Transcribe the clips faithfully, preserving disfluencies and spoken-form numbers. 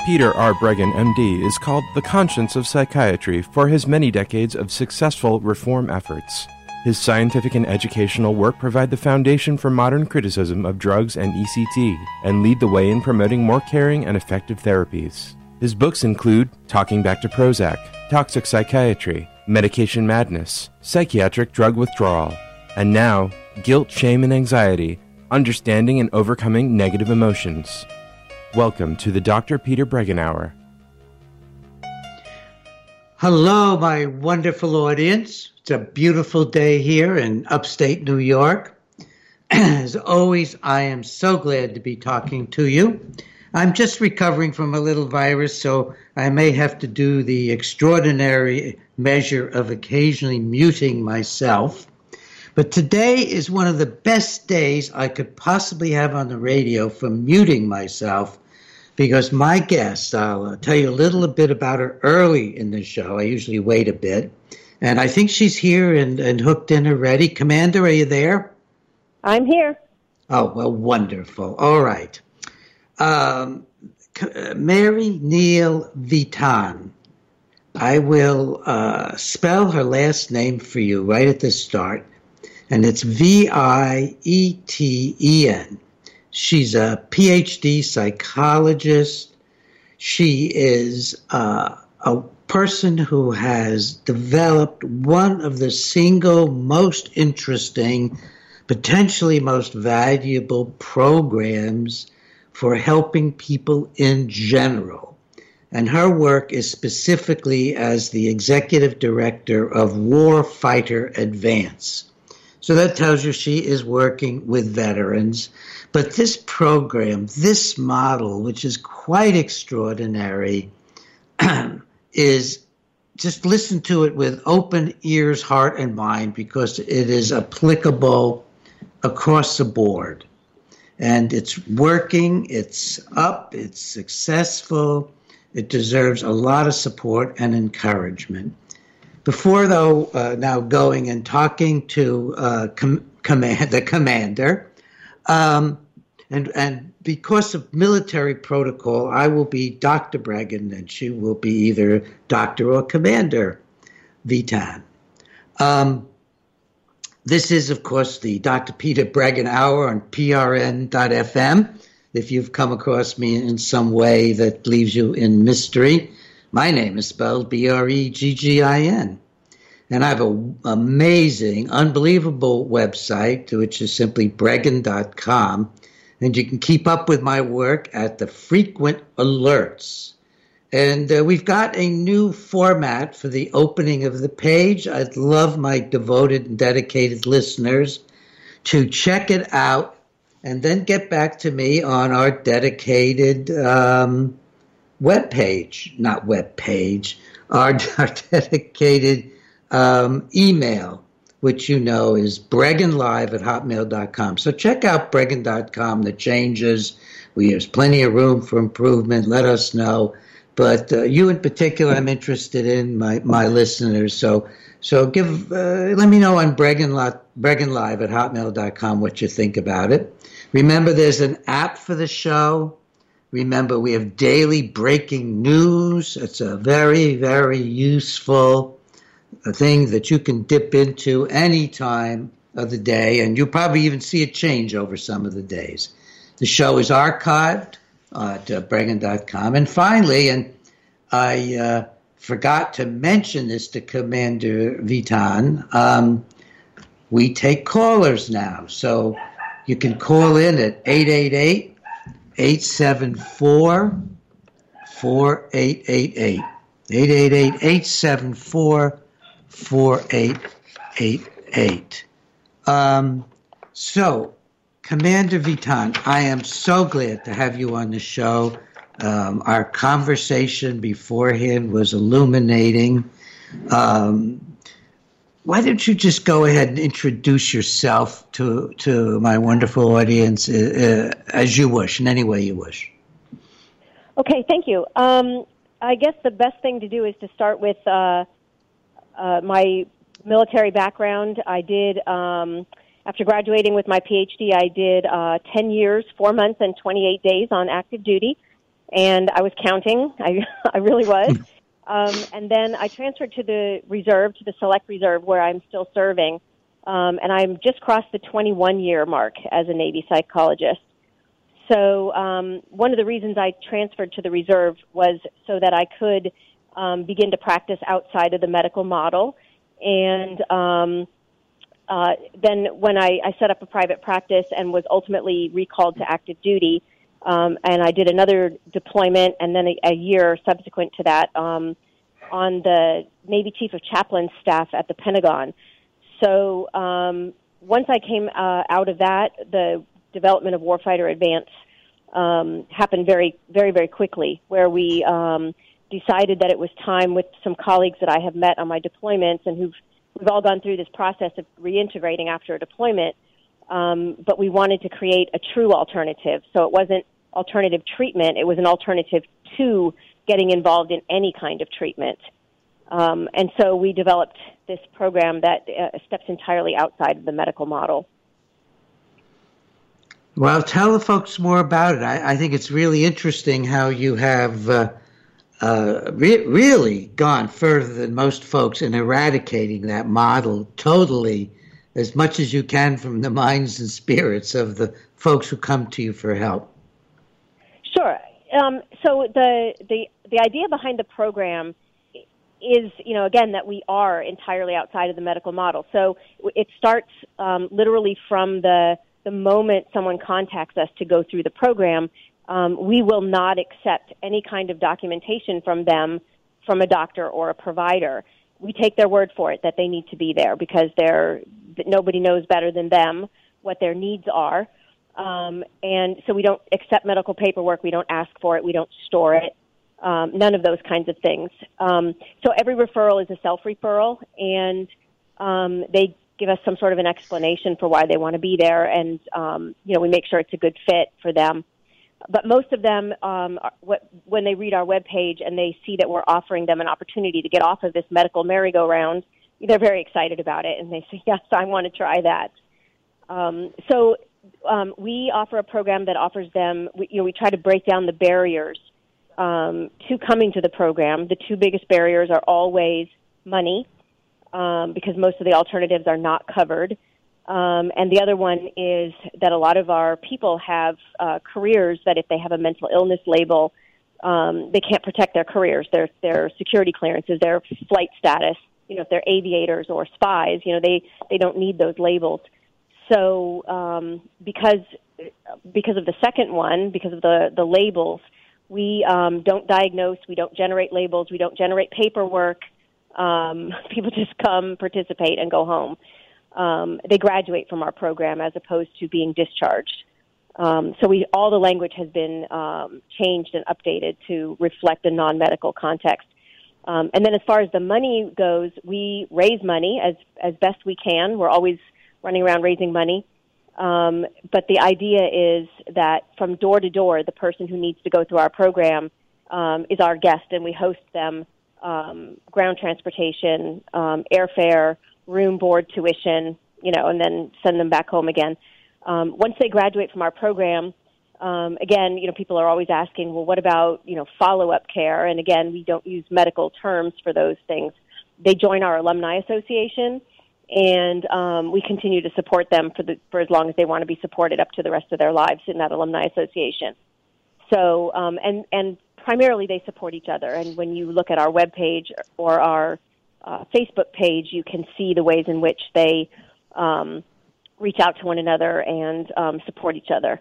Peter R. Breggin, M D, is called the conscience of psychiatry for his many decades of successful reform efforts. His scientific and educational work provide the foundation for modern criticism of drugs and E C T and lead the way in promoting more caring and effective therapies. His books include Talking Back to Prozac, Toxic Psychiatry, Medication Madness, Psychiatric Drug Withdrawal, and now, Guilt, Shame, and Anxiety, Understanding and Overcoming Negative Emotions. Welcome to the Doctor Peter Breggin Hour. Hello, my wonderful audience. It's a beautiful day here in upstate New York. As always, I am so glad to be talking to you. I'm just recovering from a little virus, so I may have to do the extraordinary measure of occasionally muting myself. But today is one of the best days I could possibly have on the radio for muting myself, because my guest, I'll uh, tell you a little bit about her early in the show. I usually wait a bit. And I think she's here and, and hooked in already. Commander, are you there? I'm here. Oh, well, wonderful. All right. Um, Mary Neal Vitan. I will uh, spell her last name for you right at the start. And it's V I E T E N. She's a P H D psychologist. She is uh, a person who has developed one of the single most interesting, potentially most valuable programs for helping people in general. And her work is specifically as the executive director of Warfighter Advance. So that tells you she is working with veterans. But this program, this model, which is quite extraordinary, is just listen to it with open ears, heart, and mind, because it is applicable across the board. And it's working, it's up, it's successful, it deserves a lot of support and encouragement. Before, though, uh, now going and talking to uh, com- command, the commander, um, and, and because of military protocol, I will be Doctor Breggin, and she will be either Doctor or Commander Vitan. Um, this is, of course, the Doctor Peter Breggin Hour on P R N dot F M. If you've come across me in some way that leaves you in mystery, my name is spelled B R E G G I N. And I have an amazing, unbelievable website, which is simply breggin dot com. And you can keep up with my work at the frequent alerts. And uh, we've got a new format for the opening of the page. I'd love my devoted and dedicated listeners to check it out and then get back to me on our dedicated um, web page, not web page, our, our dedicated um, email, which you know is bregginlive at hotmail dot com. So check out breggin dot com, the changes. We There's plenty of room for improvement. Let us know. But uh, you in particular, I'm interested in, my, my listeners. So so give uh, let me know on bregginlive at hotmail dot com what you think about it. Remember, there's an app for the show. Remember, we have daily breaking news. It's a very, very useful thing that you can dip into any time of the day, and you'll probably even see it change over some of the days. The show is archived at uh, breggin dot com. And finally, and I uh, forgot to mention this to Commander Vitan, um, we take callers now. So you can call in at eight eight eight, eight seven four, four eight eight eight. eight eight eight, eight seven four, four eight eight eight. Um, so, Commander Vitan, I am so glad to have you on the show. Um, our conversation beforehand was illuminating. Um, why don't you just go ahead and introduce yourself to to my wonderful audience uh, uh, as you wish, in any way you wish. Okay, thank you. Um, I guess the best thing to do is to start with uh, uh, my military background. I did, um, after graduating with my P H D, I did uh, ten years, four months, and twenty-eight days on active duty. and I was counting. I, I really was. Um, and then I transferred to the reserve, to the select reserve, where I'm still serving. Um, and I'm just crossed the twenty-one year mark as a Navy psychologist. So um, one of the reasons I transferred to the reserve was so that I could um, begin to practice outside of the medical model. And um, uh, then when I, I set up a private practice and was ultimately recalled to active duty, um, and I did another deployment and then a, a year subsequent to that um, on the Navy Chief of Chaplains staff at the Pentagon. So um, once I came uh, out of that, the development of Warfighter Advance um, happened very, very, very quickly, where we um, decided that it was time, with some colleagues that I have met on my deployments and who've we've all gone through this process of reintegrating after a deployment, um, but we wanted to create a true alternative. So it wasn't alternative treatment, it was an alternative to getting involved in any kind of treatment. Um, and so we developed this program that uh, steps entirely outside of the medical model. Well, tell the folks more about it. I, I think it's really interesting how you have uh, uh, re- really gone further than most folks in eradicating that model totally, as much as you can, from the minds and spirits of the folks who come to you for help. Sure. Um, so the, the the idea behind the program is, you know, again, that we are entirely outside of the medical model. So it starts um, literally from the the moment someone contacts us to go through the program. Um, we will not accept any kind of documentation from them, from a doctor or a provider. We take their word for it that they need to be there, because they're that nobody knows better than them what their needs are. Um, and so we don't accept medical paperwork. We don't ask for it. We don't store it. Um, none of those kinds of things. Um, so every referral is a self-referral, and um, they give us some sort of an explanation for why they want to be there, and um, you know, we make sure it's a good fit for them. But most of them, um, are, what, when they read our webpage and they see that we're offering them an opportunity to get off of this medical merry-go-round, they're very excited about it, and they say, yes, I want to try that. Um, so um, we offer a program that offers them, we, you know, we try to break down the barriers Um, to coming to the program. The two biggest barriers are always money, um, because most of the alternatives are not covered. Um, and the other one is that a lot of our people have uh, careers that if they have a mental illness label, um, they can't protect their careers, their their security clearances, their flight status. You know, if they're aviators or spies, you know, they, they don't need those labels. So um, because because of the second one, because of the, the labels, we um, don't diagnose, we don't generate labels, we don't generate paperwork. Um, people just come, participate, and go home. Um, they graduate from our program as opposed to being discharged. Um, so we all the language has been um, changed and updated to reflect a non-medical context. Um, and then as far as the money goes, we raise money as, as best we can. We're always running around raising money. Um, but the idea is that from door to door, the person who needs to go through our program um, is our guest, and we host them um, ground transportation, um, airfare, room, board, tuition, you know, and then send them back home again. Um, once they graduate from our program, um, again, you know, people are always asking, well, what about, you know, follow-up care? And again, we don't use medical terms for those things. They join our alumni association, and um, we continue to support them for the for as long as they want to be supported up to the rest of their lives in that alumni association. So, um, and and primarily they support each other. And when you look at our webpage or our uh, Facebook page, you can see the ways in which they um, reach out to one another and um, support each other.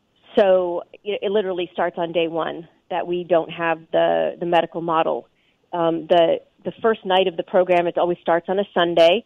So it, it literally starts on day one that we don't have the the medical model. Um, the the first night of the program, it always starts on a Sunday.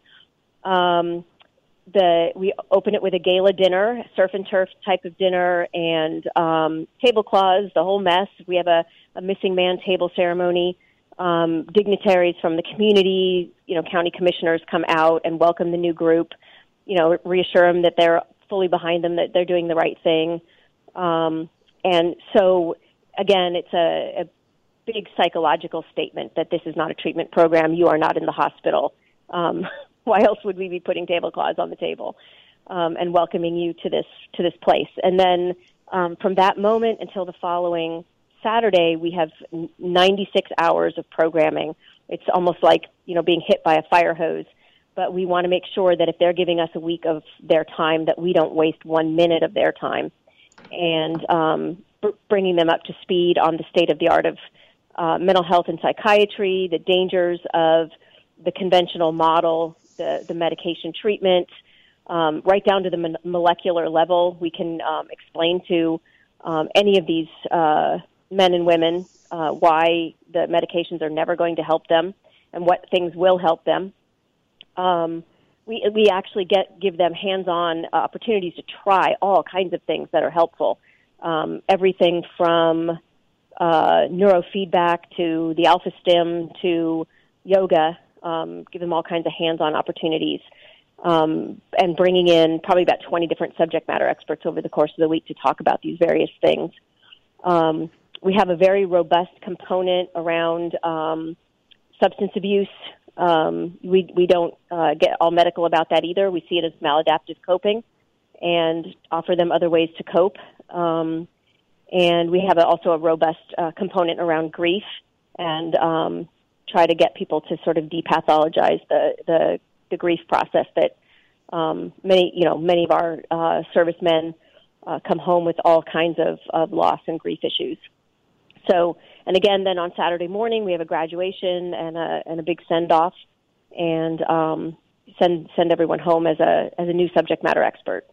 Um, the we open it with a gala dinner, surf and turf type of dinner, and um, tablecloths, the whole mess. We have a, a missing man table ceremony. Um, dignitaries from the community, you know, county commissioners come out and welcome the new group. You know, reassure them that they're fully behind them, that they're doing the right thing. Um, and so, again, it's a, a big psychological statement that this is not a treatment program. You are not in the hospital. Um, Why else would we be putting tablecloths on the table um, and welcoming you to this to this place? And then um, from that moment until the following Saturday, we have ninety-six hours of programming. It's almost like, you know, being hit by a fire hose. But we want to make sure that if they're giving us a week of their time, that we don't waste one minute of their time. And um, br- bringing them up to speed on the state-of-the-art of uh, mental health and psychiatry, the dangers of the conventional model, the, the medication treatment, um, right down to the mon- molecular level. We can um, explain to um, any of these uh, men and women uh, why the medications are never going to help them and what things will help them. Um, we we actually get give them hands-on uh, opportunities to try all kinds of things that are helpful. Um, everything from uh, neurofeedback to the Alpha Stim to yoga. Um, give them all kinds of hands-on opportunities, um, and bringing in probably about twenty different subject matter experts over the course of the week to talk about these various things. Um, we have a very robust component around um, substance abuse. Um, we we don't uh, get all medical about that either. We see it as maladaptive coping and offer them other ways to cope. Um, and we have a, also a robust uh, component around grief and um, try to get people to sort of depathologize the, the, the grief process that um, many, you know, many of our uh, servicemen uh, come home with all kinds of, of loss and grief issues. So, and again, then on Saturday morning, we have a graduation and a, and a big send-off, and um, send send everyone home as a as a new subject matter expert.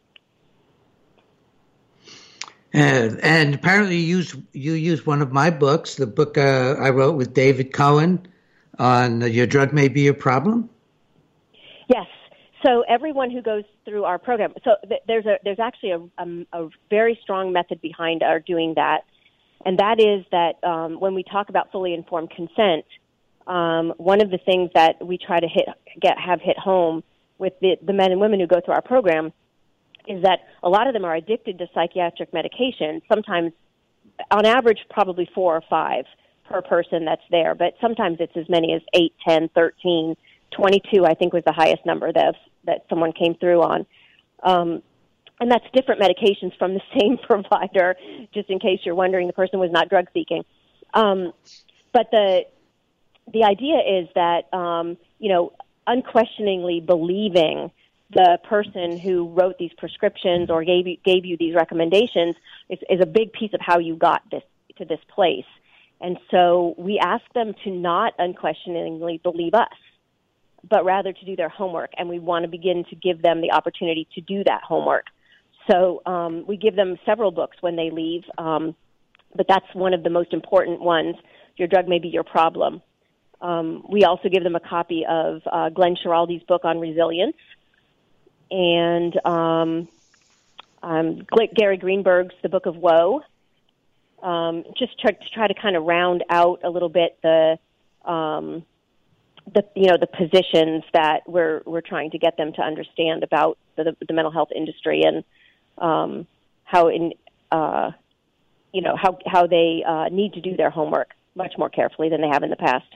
And, and apparently you use, you use one of my books, the book uh, I wrote with David Cohen on uh, Your Drug May Be Your Problem. Yes. So everyone who goes through our program, so th- there's a there's actually a, a, a very strong method behind our doing that. And that is that um, when we talk about fully informed consent, um, one of the things that we try to hit, get have hit home with the, the men and women who go through our program is that a lot of them are addicted to psychiatric medication, sometimes on average probably four or five per person that's there, but sometimes it's as many as eight, ten, thirteen, twenty-two, I think was the highest number that, that someone came through on. Um, And that's different medications from the same provider, just in case you're wondering, the person was not drug seeking. Um, but the the idea is that, um, you know, unquestioningly believing the person who wrote these prescriptions or gave you, gave you these recommendations is, is a big piece of how you got this to this place. And so we ask them to not unquestioningly believe us, but rather to do their homework. And we want to begin to give them the opportunity to do that homework. So um, we give them several books when they leave, um, but that's one of the most important ones. Your Drug May Be Your Problem. Um, we also give them a copy of uh, Glenn Schiraldi's book on resilience, and um, um, Gary Greenberg's The Book of Woe, um, just try, to try to kind of round out a little bit the, um, the you know, the positions that we're we're trying to get them to understand about the, the mental health industry and Um, how in uh, you know how how they uh, need to do their homework much more carefully than they have in the past.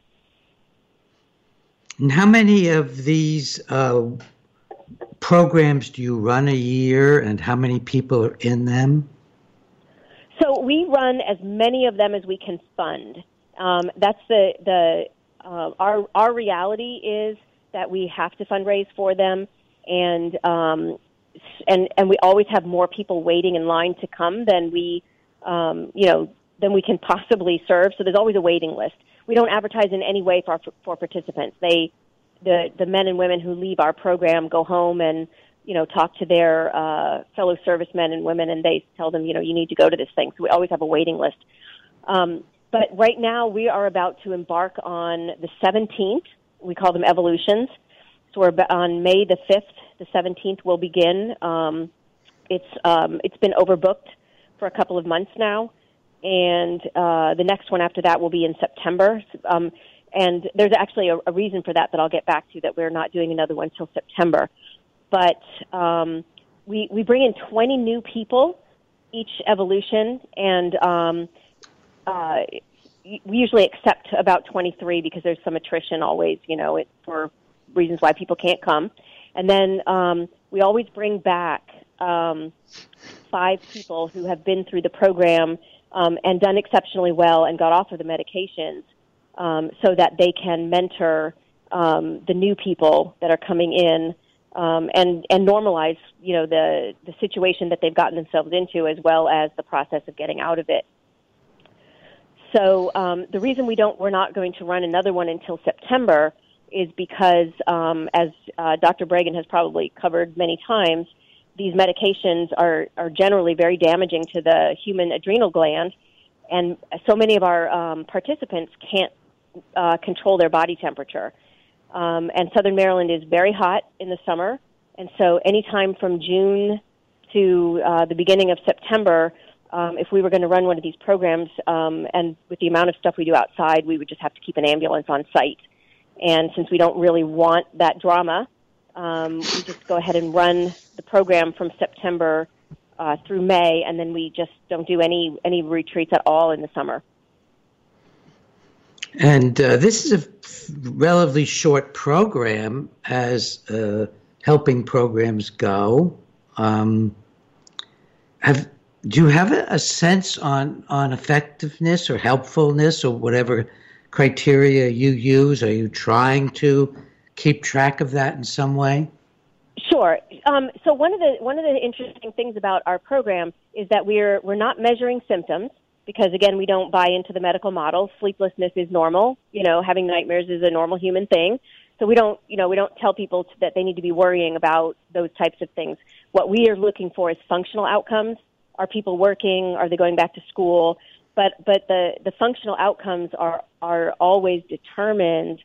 And how many of these uh, programs do you run a year, and how many people are in them? So we run as many of them as we can fund. Um, that's the the uh, our our reality is that we have to fundraise for them, and um, and and we always have more people waiting in line to come than we um, you know than we can possibly serve. So there's always a waiting list. We don't advertise in any way for for participants. They the the men and women who leave our program go home and you know talk to their uh, fellow servicemen and women, and they tell them you know you need to go to this thing. So we always have a waiting list. Um, but right now we are about to embark on the seventeenth. We call them evolutions. So we're on May the fifth, the seventeenth will begin. Um, it's um, it's been overbooked for a couple of months now, and uh, the next one after that will be in September. Um, and there's actually a, a reason for that that I'll get back to, that we're not doing another one till September. But um, we we bring in twenty new people each evolution, and um, uh, we usually accept about twenty-three because there's some attrition always, you know, it, for reasons why people can't come. And then um, we always bring back um, five people who have been through the program um, and done exceptionally well and got off of the medications um, so that they can mentor um, the new people that are coming in um, and, and normalize, you know, the, the situation that they've gotten themselves into as well as the process of getting out of it. So um, the reason we don't, we're not going to run another one until September is because, um, as uh, Doctor Bregan has probably covered many times, these medications are, are generally very damaging to the human adrenal gland, and so many of our um, participants can't uh, control their body temperature. Um, and Southern Maryland is very hot in the summer, and so anytime from June to uh, the beginning of September, um, if we were going to run one of these programs, um, and with the amount of stuff we do outside, we would just have to keep an ambulance on site. And since we don't really want that drama, um, we just go ahead and run the program from September uh, through May, and then we just don't do any, any retreats at all in the summer. And uh, this is a relatively short program as uh, helping programs go. Um, have do you have a, a sense on, on effectiveness or helpfulness or whatever criteria you use? Are you trying to keep track of that in some way? Sure. Um, so one of the one of the interesting things about our program is that we're we're not measuring symptoms because, again, we don't buy into the medical model. Sleeplessness is normal. You know, having nightmares is a normal human thing. So we don't you know we don't tell people that they need to be worrying about those types of things. What we are looking for is functional outcomes. Are people working? Are they going back to school? But but the, the functional outcomes are, are always determined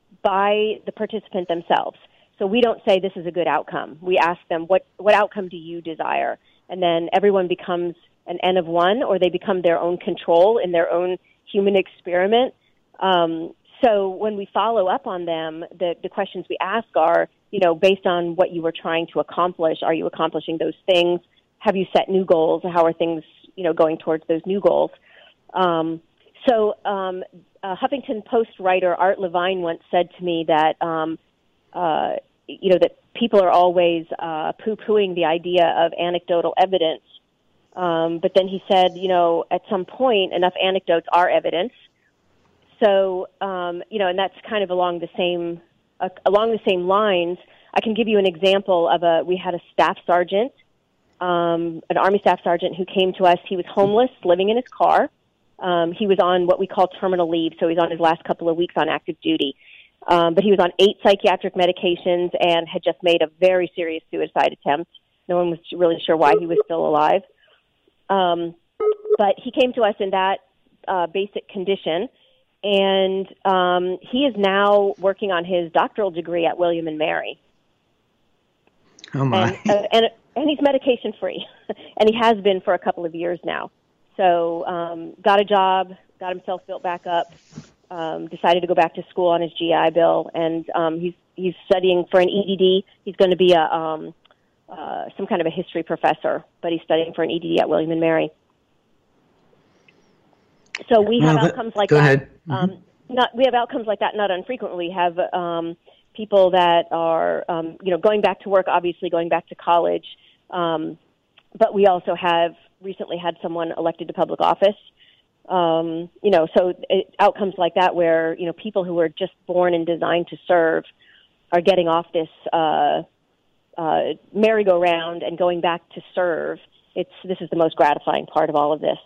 by the participant themselves. So we don't say this is a good outcome. We ask them, what, what outcome do you desire? And then everyone becomes an N of one, or they become their own control in their own human experiment. Um, so when we follow up on them, the, the questions we ask are, you know, based on what you were trying to accomplish, are you accomplishing those things? Have you set new goals? How are things, you know, going towards those new goals? Um, so um, uh, Huffington Post writer Art Levine once said to me that, um, uh, you know, that people are always uh, poo-pooing the idea of anecdotal evidence. Um, but then he said, you know, at some point, enough anecdotes are evidence. So, um, you know, and that's kind of along the same uh, along the same lines. I can give you an example of a. We had a staff sergeant, um, an Army staff sergeant, who came to us. He was homeless, living in his car. Um, he was on what we call terminal leave, so he's on his last couple of weeks on active duty. Um, but he was on eight psychiatric medications and had just made a very serious suicide attempt. No one was really sure why he was still alive. Um, but he came to us in that uh, basic condition, and um, he is now working on his doctoral degree at William and Mary. Oh, my. And, uh, and, and he's medication-free, and he has been for a couple of years now. So um, got a job, got himself built back up, um, decided to go back to school on his G I Bill, and um, he's he's studying for an E D D. He's going to be a um, uh, some kind of a history professor, but he's studying for an E D D at William and Mary. So we have well, outcomes like go that. Ahead. Mm-hmm. Um, not we have outcomes like that not unfrequently. We have um, people that are um, you know going back to work, obviously going back to college, um, but we also have recently had someone elected to public office. Um, you know, so it, outcomes like that where, you know, people who were just born and designed to serve are getting off this uh, uh, merry-go-round and going back to serve. It's this is the most gratifying part of all of this.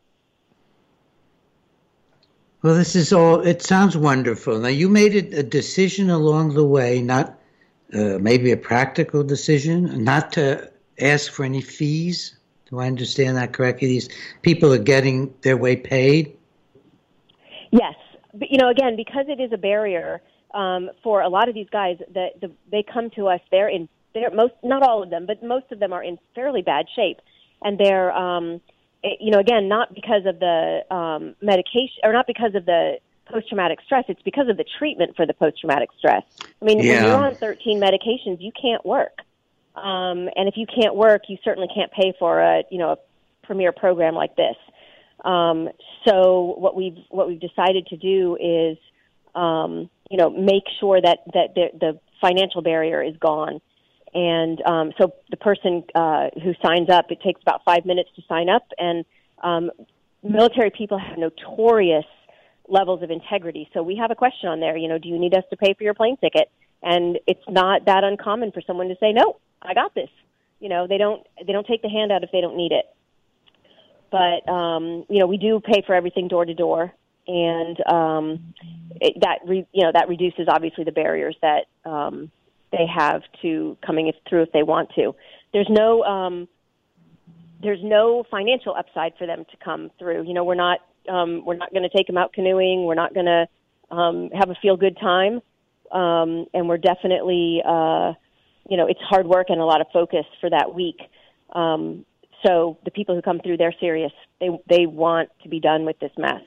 Well, this is all, it sounds wonderful. Now, you made a, a decision along the way, not uh, maybe a practical decision, not to ask for any fees. Do I understand that correctly? These people are getting their way paid? Yes. But, you know, again, because it is a barrier um, for a lot of these guys, that the, they come to us, they're in, they're most, not all of them, but most of them are in fairly bad shape. And they're, um, it, you know, again, not because of the um, medication, or not because of the post-traumatic stress, it's because of the treatment for the post-traumatic stress. I mean, yeah. when you're on thirteen medications, you can't work. Um, and if you can't work, you certainly can't pay for a, you know, a premier program like this. Um, so what we've what we've decided to do is, um, you know, make sure that that the, the financial barrier is gone. And um, so the person uh, who signs up, it takes about five minutes to sign up, and um, military people have notorious levels of integrity. So we have a question on there, you know, do you need us to pay for your plane ticket? And it's not that uncommon for someone to say, no, I got this. You know, they don't they don't take the handout if they don't need it. But, um, you know, we do pay for everything door to door. And um, it, that, re, you know, that reduces, obviously, the barriers that um, they have to coming through if they want to. There's no um, there's no financial upside for them to come through. You know, we're not um, we're not going to take them out canoeing. We're not going to um, have a feel good time. Um, and we're definitely, uh, you know, it's hard work and a lot of focus for that week. Um, so the people who come through, they're serious. They they want to be done with this mess.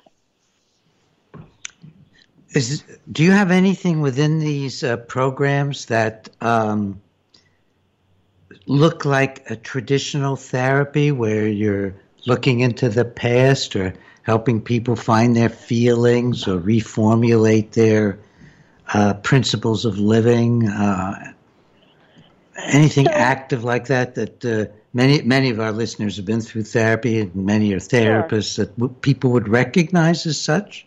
Is, do you have anything within these uh, programs that um, look like a traditional therapy where you're looking into the past or helping people find their feelings or reformulate their uh, principles of living? Uh, anything so, active like that that uh, many many of our listeners have been through therapy and many are therapists sure. that w- people would recognize as such?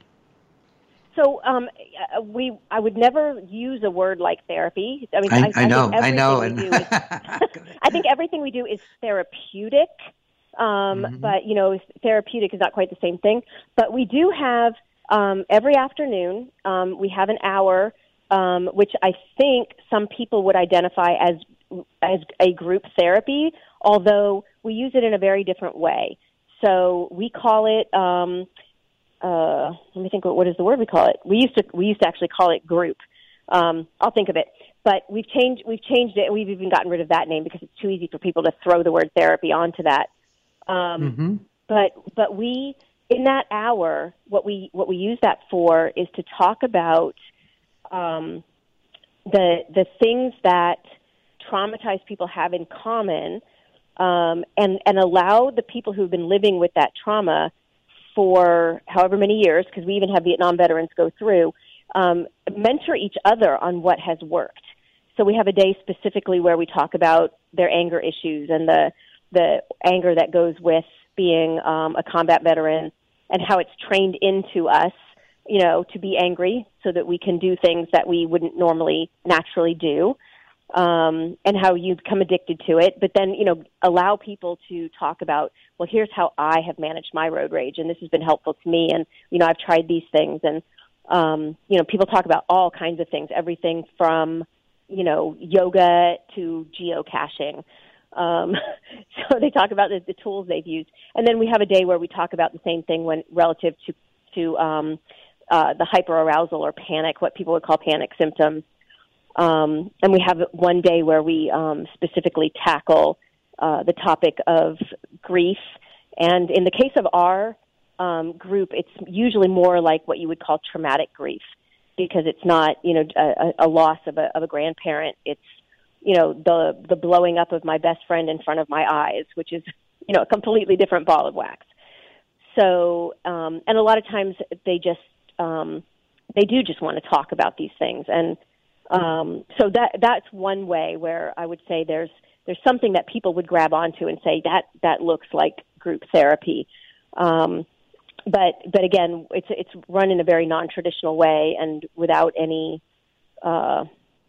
So um, we, I would never use a word like therapy. I mean, I, I, I know, I, I know. we do is, I think everything we do is therapeutic, um, mm-hmm. but you know, therapeutic is not quite the same thing. But we do have um, every afternoon. Um, we have an hour, um, which I think some people would identify as as a group therapy, although we use it in a very different way. So we call it. Um, Uh, let me think. What, what is the word we call it? We used to we used to actually call it group. Um, I'll think of it. But we've changed we've changed it, and we've even gotten rid of that name because it's too easy for people to throw the word therapy onto that. Um, mm-hmm. But but we in that hour, what we what we use that for is to talk about um, the the things that traumatized people have in common, um, and and allow the people who've been living with that trauma for however many years, because we even have Vietnam veterans go through, um, mentor each other on what has worked. So we have a day specifically where we talk about their anger issues and the the anger that goes with being um, a combat veteran and how it's trained into us, you know, to be angry so that we can do things that we wouldn't normally naturally do. Um, and how you become addicted to it, but then, you know, allow people to talk about, well, here's how I have managed my road rage, and this has been helpful to me, and, you know, I've tried these things, and, um, you know, people talk about all kinds of things, everything from, you know, yoga to geocaching. Um, so they talk about the, the tools they've used. And then we have a day where we talk about the same thing when relative to, to um, uh, the hyperarousal or panic, what people would call panic symptoms. Um, and we have one day where we um, specifically tackle uh, the topic of grief. And in the case of our um, group, it's usually more like what you would call traumatic grief, because it's not, you know, a, a loss of a, of a grandparent. It's, you know, the the blowing up of my best friend in front of my eyes, which is, you know, a completely different ball of wax. So, um, and a lot of times they just, um, they do just want to talk about these things. And Um, so that that's one way where I would say there's there's something that people would grab onto and say that that looks like group therapy, um, but but again, it's it's run in a very non-traditional way and without any uh,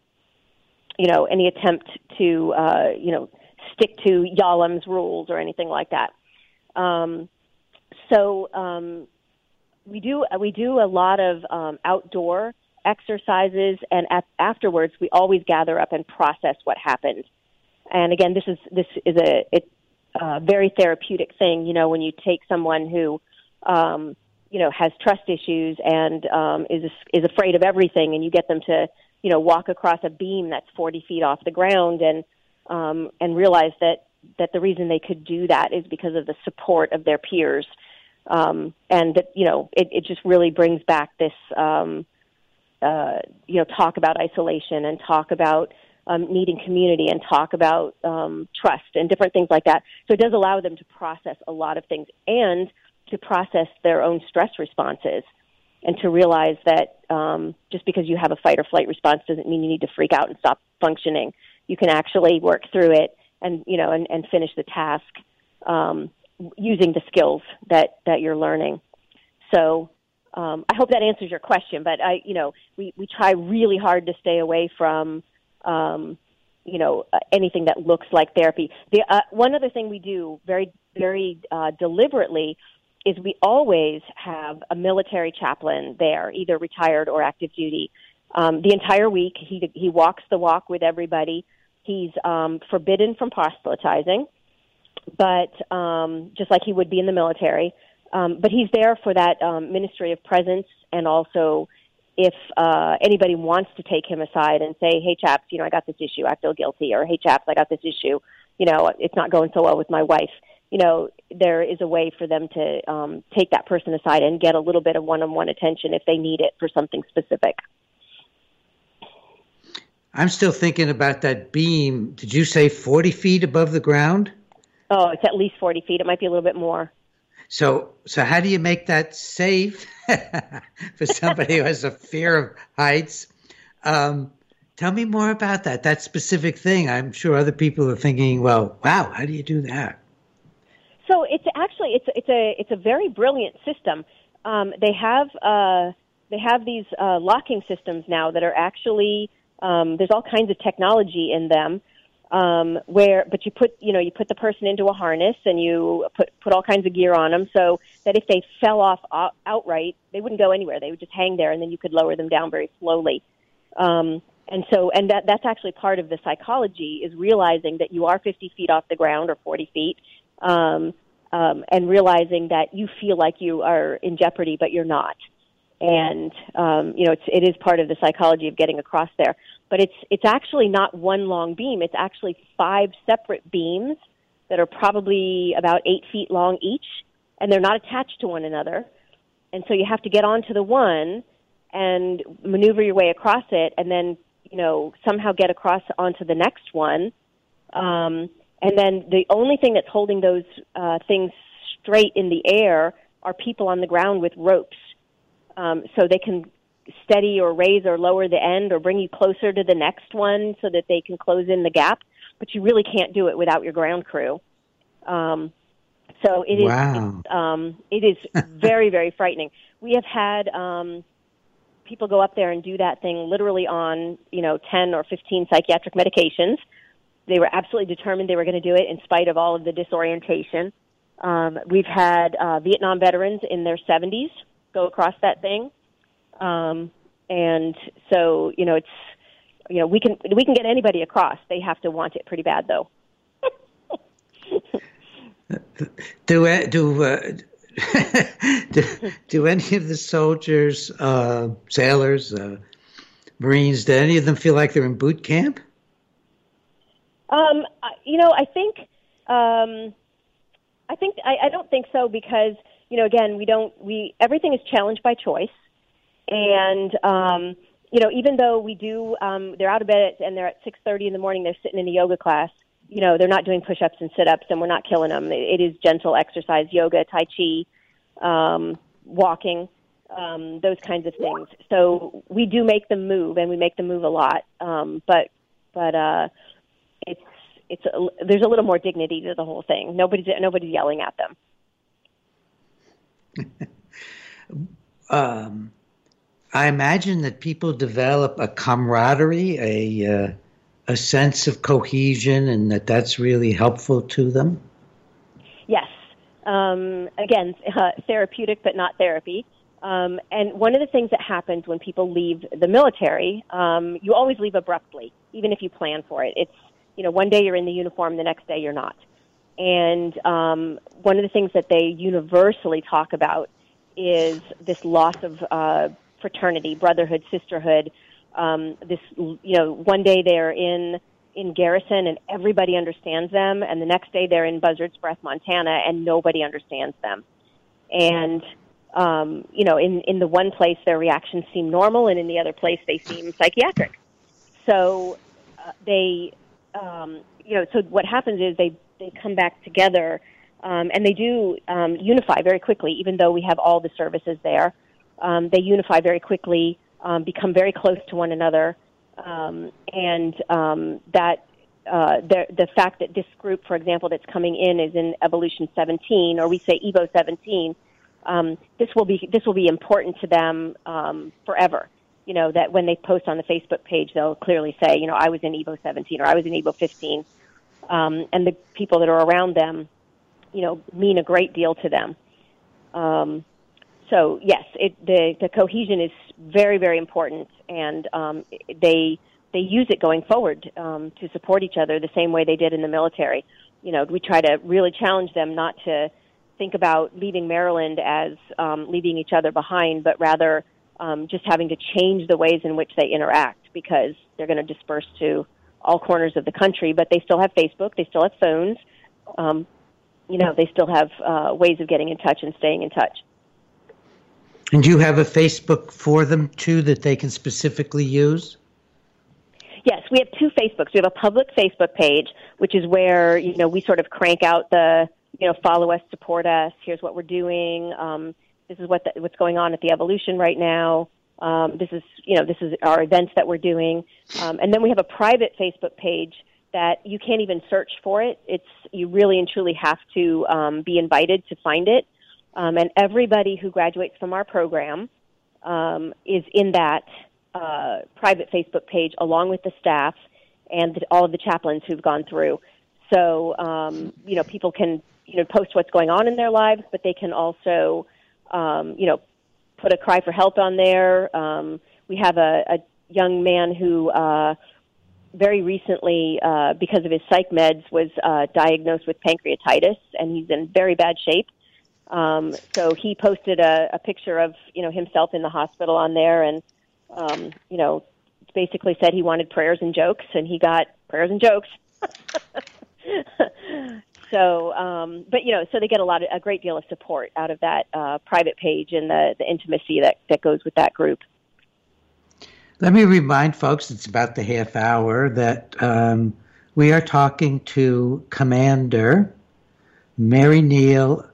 you know any attempt to uh, you know stick to Yalom's rules or anything like that. Um, so um, we do we do a lot of um, outdoor exercises, and at, afterwards we always gather up and process what happened. And again, this is this is a it, uh, very therapeutic thing. You know, when you take someone who um, you know has trust issues and um, is is afraid of everything, and you get them to you know walk across a beam that's forty feet off the ground, and um, and realize that that the reason they could do that is because of the support of their peers, um, and that you know it, it just really brings back this. Um, Uh, you know, talk about isolation and talk about um, needing community and talk about um, trust and different things like that. So it does allow them to process a lot of things and to process their own stress responses and to realize that um, just because you have a fight or flight response doesn't mean you need to freak out and stop functioning. You can actually work through it and, you know, and, and finish the task um, using the skills that, that you're learning. So um, I hope that answers your question, but I, you know, we, we try really hard to stay away from, um, you know, uh, anything that looks like therapy. The uh, one other thing we do very, very uh, deliberately is we always have a military chaplain there, either retired or active duty. Um, the entire week, he he walks the walk with everybody. He's um, forbidden from proselytizing, but um, just like he would be in the military. Um, but he's there for that um, ministry of presence, and also if uh, anybody wants to take him aside and say, "Hey, chaps, you know, I got this issue. I feel guilty," or "Hey, chaps, I got this issue. You know, it's not going so well with my wife." You know, there is a way for them to um, take that person aside and get a little bit of one-on-one attention if they need it for something specific. I'm still thinking about that beam. Did you say forty feet above the ground? Oh, it's at least forty feet. It might be a little bit more. So, so how do you make that safe for somebody who has a fear of heights? Um, tell me more about that, that specific thing. I'm sure other people are thinking, well, wow, how do you do that? So it's actually, it's, it's a, it's a very brilliant system. Um, they have, uh, they have these uh, locking systems now that are actually, um, there's all kinds of technology in them. Um, where, but you put, you know, you put the person into a harness and you put, put all kinds of gear on them so that if they fell off out, outright, they wouldn't go anywhere. They would just hang there, and then you could lower them down very slowly. Um, and so, and that, that's actually part of the psychology, is realizing that you are fifty feet off the ground or forty feet, um, um, and realizing that you feel like you are in jeopardy, but you're not. And, um, you know, it's, it is part of the psychology of getting across there. But it's it's actually not one long beam. It's actually five separate beams that are probably about eight feet long each, and they're not attached to one another. And so you have to get onto the one and maneuver your way across it, and then, you know, somehow get across onto the next one. Um, and then the only thing that's holding those uh, things straight in the air are people on the ground with ropes. Um, so they can steady or raise or lower the end or bring you closer to the next one so that they can close in the gap, but you really can't do it without your ground crew. Um, so it is, wow. it, um, it is very, very frightening. We have had um, people go up there and do that thing literally on, you know, ten or fifteen psychiatric medications. They were absolutely determined they were going to do it in spite of all of the disorientation. Um, we've had uh, Vietnam veterans in their seventies go across that thing. Um, and so, you know, it's, you know, we can, we can get anybody across. They have to want it pretty bad though. do, do, uh, do, do any of the soldiers, uh, sailors, uh, Marines, do any of them feel like they're in boot camp? Um, you know, I think, um, I think, I, I don't think so because, you know, again, we don't, we, everything is challenged by choice. And, um, you know, even though we do, um, they're out of bed and they're at six thirty in the morning, they're sitting in a yoga class, you know, they're not doing push-ups and sit-ups, and we're not killing them. It, it is gentle exercise, yoga, Tai Chi, um, walking, um, those kinds of things. So we do make them move, and we make them move a lot. Um, but, but, uh, it's, it's, a, there's a little more dignity to the whole thing. Nobody's, nobody's yelling at them. um, I imagine that people develop a camaraderie, a uh, a sense of cohesion, and that that's really helpful to them. Yes. Um, again, uh, therapeutic, but not therapy. Um, and one of the things that happens when people leave the military, um, you always leave abruptly, even if you plan for it. It's, you know, one day you're in the uniform, the next day you're not. And um, one of the things that they universally talk about is this loss of uh, fraternity, brotherhood, sisterhood. Um, this, you know, one day they're in in garrison and everybody understands them, and the next day they're in Buzzard's Breath, Montana, and nobody understands them. And um, you know, in in the one place their reactions seem normal, and in the other place they seem psychiatric. So uh, they, um, you know, so what happens is they they come back together, um, and they do um, unify very quickly, even though we have all the services there. Um, they unify very quickly, um, become very close to one another, um, and um, that uh, the the fact that this group, for example, that's coming in is in Evolution seventeen, or we say Evo seventeen. Um, this will be this will be important to them um, forever. You know, that when they post on the Facebook page, they'll clearly say, you know, I was in Evo seventeen or I was in Evo fifteen, um, and the people that are around them, you know, mean a great deal to them. Um, so yes, it, the the cohesion is very, very important, and um, they they use it going forward um, to support each other the same way they did in the military. You know, we try to really challenge them not to think about leaving Maryland as um, leaving each other behind, but rather um, just having to change the ways in which they interact, because they're going to disperse to all corners of the country, but they still have Facebook, they still have phones, um, you know, they still have uh, ways of getting in touch and staying in touch. And do you have a Facebook for them, too, that they can specifically use? Yes, we have two Facebooks. We have a public Facebook page, which is where, you know, we sort of crank out the, you know, follow us, support us, here's what we're doing, um, this is what the, what's going on at the Evolution right now, um, this is, you know, this is our events that we're doing. Um, and then we have a private Facebook page that you can't even search for it. It's, you really and truly have to um, be invited to find it. Um, and everybody who graduates from our program um, is in that uh, private Facebook page, along with the staff and the, all of the chaplains who've gone through. So, um, you know, people can, you know, post what's going on in their lives, but they can also, um, you know, put a cry for help on there. Um, we have a, a young man who uh, very recently, uh, because of his psych meds, was uh, diagnosed with pancreatitis, and he's in very bad shape. Um, so he posted a, a picture of, you know, himself in the hospital on there, and, um, you know, basically said he wanted prayers and jokes, and he got prayers and jokes. So, um, but, you know, so they get a lot of, a great deal of support out of that uh, private page and the, the intimacy that, that goes with that group. Let me remind folks, it's about the half hour, that um, we are talking to Commander Mary Neal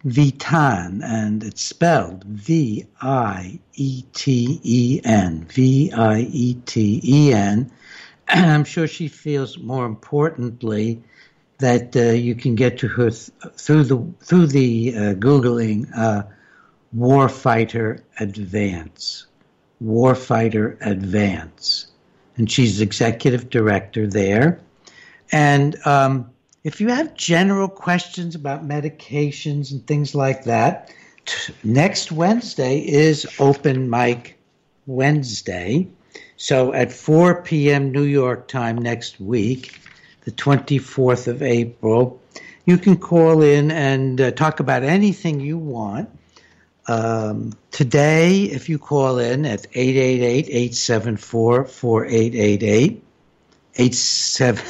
Vitan, and it's spelled V I E T E N, V I E T E N. And I'm sure she feels, more importantly, that uh, you can get to her th- through the through the uh, Googling uh, Warfighter Advance, Warfighter Advance, and she's executive director there. And um, if you have general questions about medications and things like that, t- next Wednesday is Open Mic Wednesday. So at four p.m. New York time next week, the twenty-fourth of April, you can call in and uh, talk about anything you want. Um, today, if you call in at eight eight eight, eight seven four, four eight eight eight, eight seven,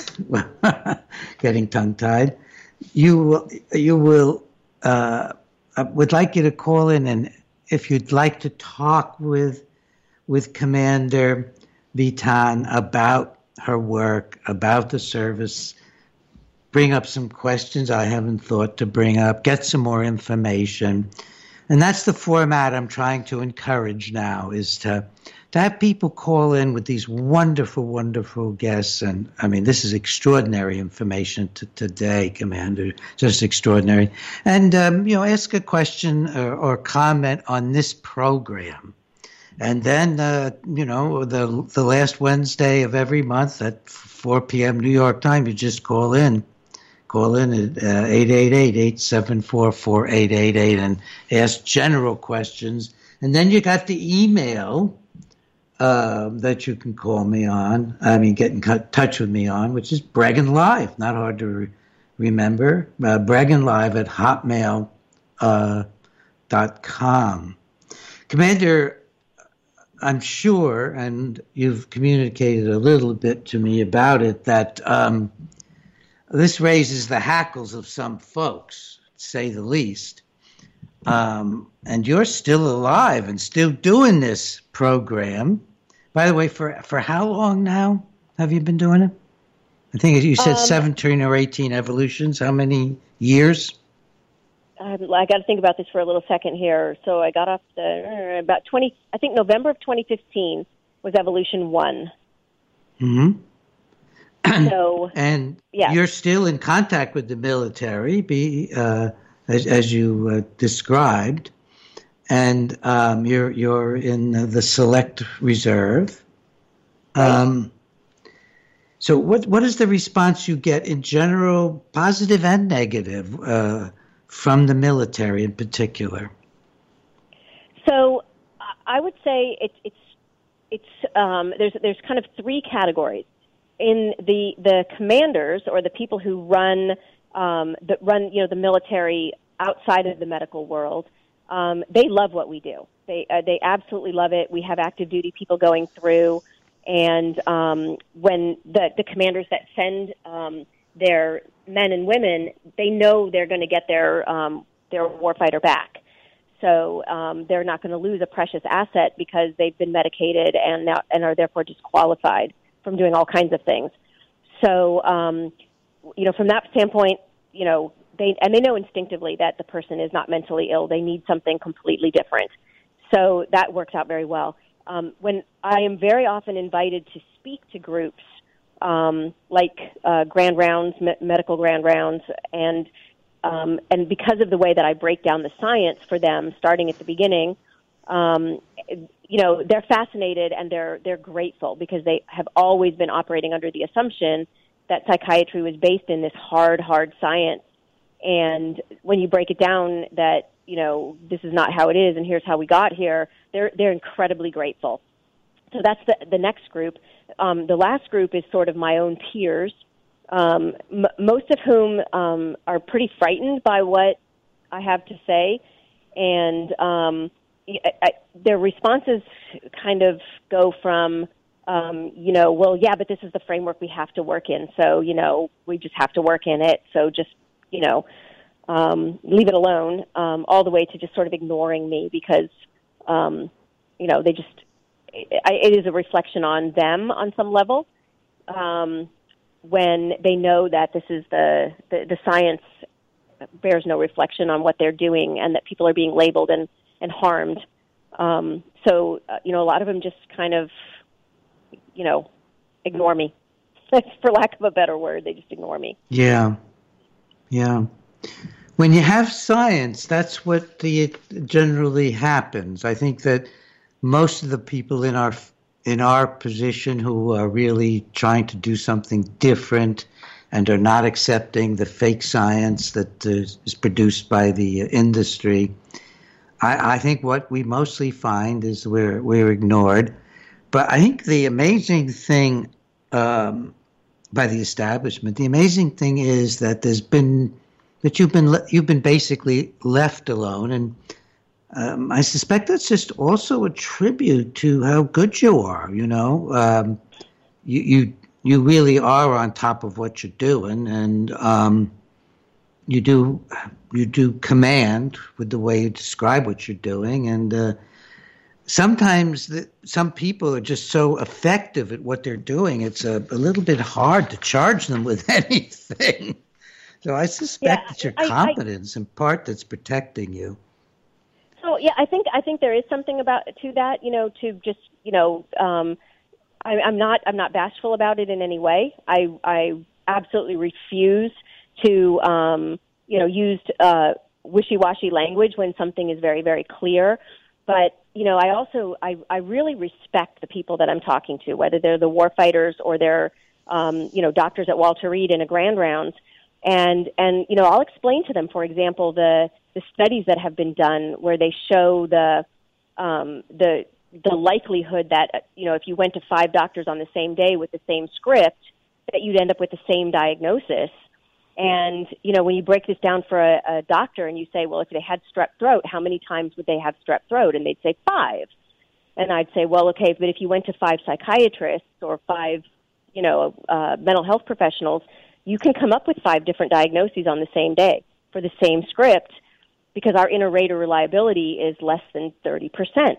getting tongue-tied, you will, you will, uh, I would like you to call in, and if you'd like to talk with, with Commander Vitan about her work, about the service, bring up some questions I haven't thought to bring up, get some more information. And that's the format I'm trying to encourage now, is to, to have people call in with these wonderful, wonderful guests. And, I mean, this is extraordinary information to today, Commander, just extraordinary. And, um, you know, ask a question or, or comment on this program. And then, uh, you know, the the last Wednesday of every month at four p.m. New York time, you just call in. Call in at uh, eight eight eight, eight seven four, four eight eight eight and ask general questions. And then you got the email uh, that you can call me on, I mean, get in touch with me on, which is Breggin Live. Not hard to re- remember. Uh, Breggin Live at hotmail uh, dot com. Commander, I'm sure, and you've communicated a little bit to me about it, that um, this raises the hackles of some folks, to say the least. Um, and you're still alive and still doing this program. By the way, for, for how long now have you been doing it? I think you said um, seventeen or eighteen evolutions. How many years? I got to think about this for a little second here. So I got off the, uh, about twenty, I think November of twenty fifteen was Evolution one. Mm-hmm. So, and yeah. you're still in contact with the military, be uh, as, as you uh, described, and um, you're you're in the Select Reserve. Right. Um, so, what what is the response you get in general, positive and negative, uh, from the military in particular? So, I would say it's it's it's um, there's there's kind of three categories. In the the commanders, or the people who run um, that run you know the military outside of the medical world, um, they love what we do. They uh, they absolutely love it. We have active duty people going through, and um, when the the commanders that send um, their men and women, they know they're going to get their um, their warfighter back. So um, they're not going to lose a precious asset because they've been medicated and now, and are therefore disqualified from doing all kinds of things. So, um, you know, from that standpoint, you know, they and they know instinctively that the person is not mentally ill. They need something completely different. So that works out very well. Um, when I am very often invited to speak to groups um, like uh, grand rounds, me- medical grand rounds, and um, and because of the way that I break down the science for them, starting at the beginning, um, you know, they're fascinated and they're they're grateful because they have always been operating under the assumption that psychiatry was based in this hard, hard science. And when you break it down that, you know, this is not how it is and here's how we got here, they're they're incredibly grateful. So that's the, the next group. Um, the last group is sort of my own peers, um, m- most of whom um, are pretty frightened by what I have to say. And um, I, I, their responses kind of go from, um, you know, well, yeah, but this is the framework we have to work in. So, you know, we just have to work in it. So just, you know, um, leave it alone, um, all the way to just sort of ignoring me because, um, you know, they just, I, it is a reflection on them on some level, um, when they know that this is the, the, the science bears no reflection on what they're doing and that people are being labeled and, and harmed. Um, so, uh, you know, a lot of them just kind of, you know, ignore me, for lack of a better word. They just ignore me. Yeah. Yeah. When you have science, that's what the, generally happens. I think that most of the people in our in our position who are really trying to do something different and are not accepting the fake science that is produced by the industry, I, I think what we mostly find is we're we're ignored. But I think the amazing thing um, by the establishment, the amazing thing is that there's been that you've been you've been basically left alone, and um, I suspect that's just also a tribute to how good you are. You know, um, you you you really are on top of what you're doing, and um, you do you do command with the way you describe what you're doing, and uh, sometimes the, some people are just so effective at what they're doing. It's a, a little bit hard to charge them with anything. So I suspect Yeah, it's your I, competence I, in part that's protecting you. So yeah, I think I think there is something about to that. You know, to just you know, um, I, I'm not I'm not bashful about it in any way. I I absolutely refuse to um, you know use uh, wishy-washy language when something is very very clear. But you know, I also I I really respect the people that I'm talking to, whether they're the warfighters or they're um, you know doctors at Walter Reed in a grand rounds. And, and, you know, I'll explain to them, for example, the, the studies that have been done where they show the, um, the, the likelihood that, you know, if you went to five doctors on the same day with the same script, that you'd end up with the same diagnosis. And, you know, when you break this down for a, a doctor and you say, well, if they had strep throat, how many times would they have strep throat? And they'd say five. And I'd say, well, okay, but if you went to five psychiatrists or five, you know, uh, mental health professionals, you can come up with five different diagnoses on the same day for the same script because our inner rate of reliability is less than thirty percent.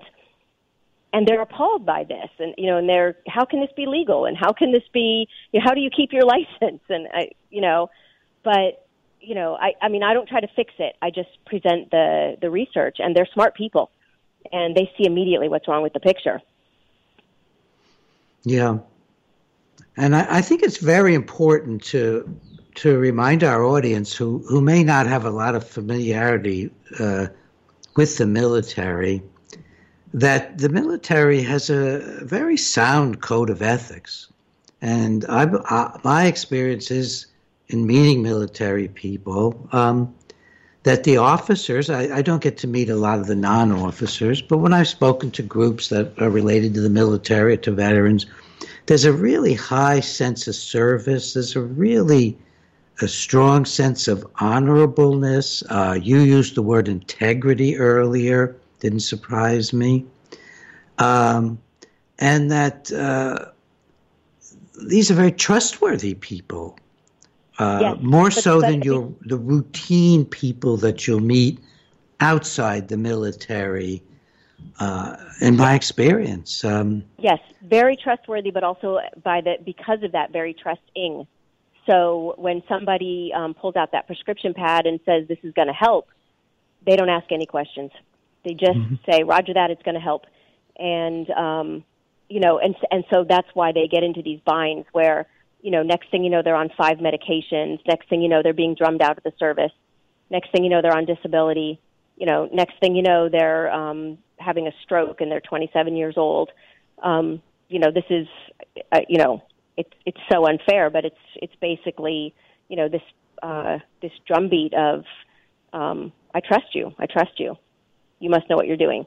And they're appalled by this. And, you know, and they're, how can this be legal? And how can this be, you know, how do you keep your license? And, I, you know, but, you know, I, I mean, I don't try to fix it. I just present the, the research, and they're smart people. And they see immediately what's wrong with the picture. Yeah. And I, I think it's very important to to remind our audience who, who may not have a lot of familiarity uh, with the military that the military has a very sound code of ethics. And I, I, my experience is in meeting military people um, that the officers, I, I don't get to meet a lot of the non-officers, but when I've spoken to groups that are related to the military, to veterans, there's a really high sense of service. There's a really a strong sense of honorableness. Uh, you used the word integrity earlier. Didn't surprise me. Um, and that uh, these are very trustworthy people. Uh, yes, more so but, than but, your the routine people that you'll meet outside the military, uh, in my experience. Um, yes, very trustworthy, but also by the because of that, very trusting. So when somebody um, pulls out that prescription pad and says this is going to help, they don't ask any questions. They just mm-hmm. say, "Roger that, it's going to help," and um, you know, and and so that's why they get into these binds where, you know, next thing you know, they're on five medications. Next thing you know, they're being drummed out of the service. Next thing you know, they're on disability. You know, next thing you know, they're um, having a stroke and they're twenty-seven years old. Um, you know, this is, uh, you know, it's it's so unfair, but it's it's basically, you know, this uh, this drumbeat of, um, I trust you, I trust you. You must know what you're doing.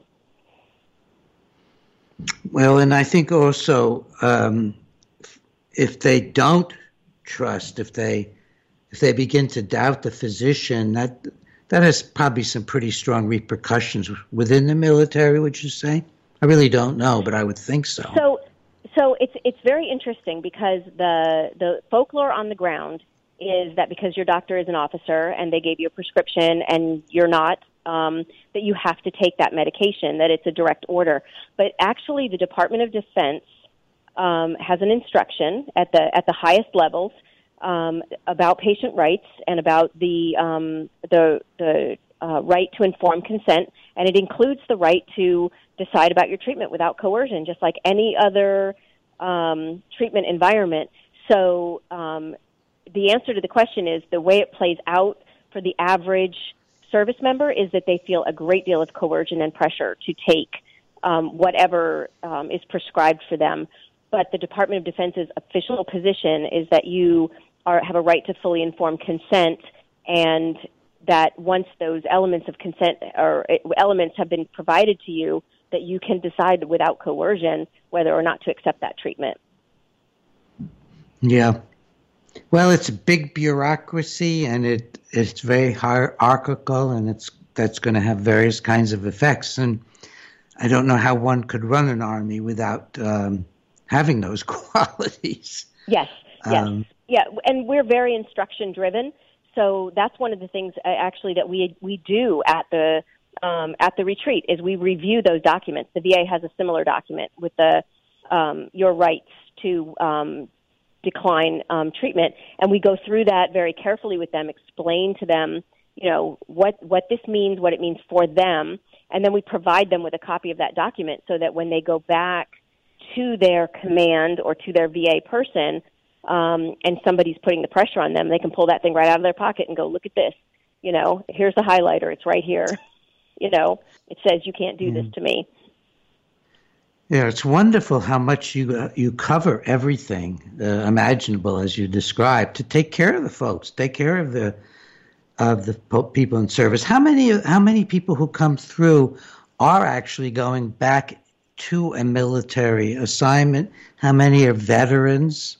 Well, and I think also um, if they don't trust, if they if they begin to doubt the physician, that that has probably some pretty strong repercussions within the military. Would you say? I really don't know, but I would think so. So, so it's it's very interesting because the the folklore on the ground is that because your doctor is an officer and they gave you a prescription and you're not, um, that you have to take that medication, that it's a direct order. But actually, the Department of Defense um, has an instruction at the at the highest levels um, about patient rights and about the um, the the uh, right to informed consent, and it includes the right to decide about your treatment without coercion, just like any other um, treatment environment. So um, the answer to the question is the way it plays out for the average service member is that they feel a great deal of coercion and pressure to take um, whatever um, is prescribed for them. But the Department of Defense's official position is that you are, have a right to fully informed consent, and that once those elements of consent or elements have been provided to you, that you can decide without coercion whether or not to accept that treatment. Yeah. Well, it's a big bureaucracy, and it it's very hierarchical, and it's that's going to have various kinds of effects. And I don't know how one could run an army without um, having those qualities. Yes, yes. Um, yeah, and we're very instruction-driven, so that's one of the things uh, actually that we we do at the um, at the retreat is we review those documents. The V A has a similar document with the um, your rights to um, decline um, treatment, and we go through that very carefully with them, explain to them, you know, what what this means, what it means for them, and then we provide them with a copy of that document so that when they go back to their command or to their V A person, um, and somebody's putting the pressure on them, they can pull that thing right out of their pocket and go, look at this, you know, here's the highlighter, it's right here, you know, it says you can't do mm. this to me. Yeah, it's wonderful how much you uh, you cover everything uh, imaginable as you described to take care of the folks, take care of the of the people in service. How many how many people who come through are actually going back to a military assignment? How many are veterans?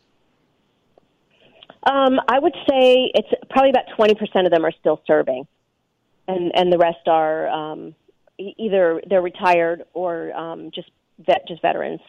Um, I would say it's probably about twenty percent of them are still serving, and and the rest are um, either they're retired or um, just. Vet, just veterans.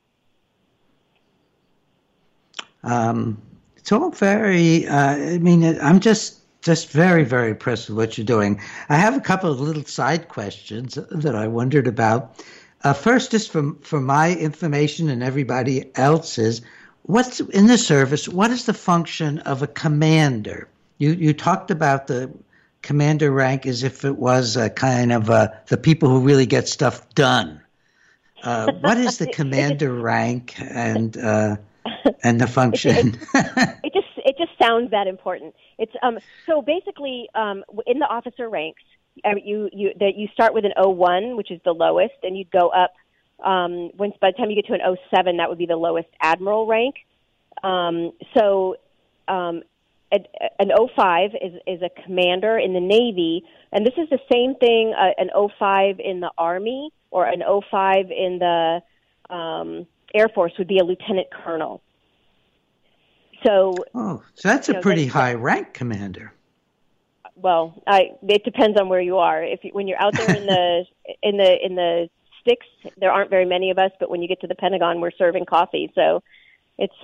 Um, it's all very, uh, I mean, I'm just just very, very impressed with what you're doing. I have a couple of little side questions that I wondered about. Uh, first, just for, for my information and everybody else's, what's in the service, what is the function of a commander? You, you talked about the commander rank as if it was a kind of a, the people who really get stuff done. Uh, what is the commander rank, and uh, and the function. It, it, it just it just sounds that important. It's um so basically um in the officer ranks, you you that you start with an O one, which is the lowest, and you go up. Um, once by the time you get to an O seven, that would be the lowest admiral rank. Um, so um, an O five is is a commander in the Navy, and this is the same thing. Uh, an O five in the Army or an O five in the um, Air Force would be a lieutenant colonel. So, oh, so that's a know, pretty that's, high rank commander. Well, I, it depends on where you are. If you, when you're out there in the in the in the sticks, there aren't very many of us. But when you get to the Pentagon, we're serving coffee. So, it's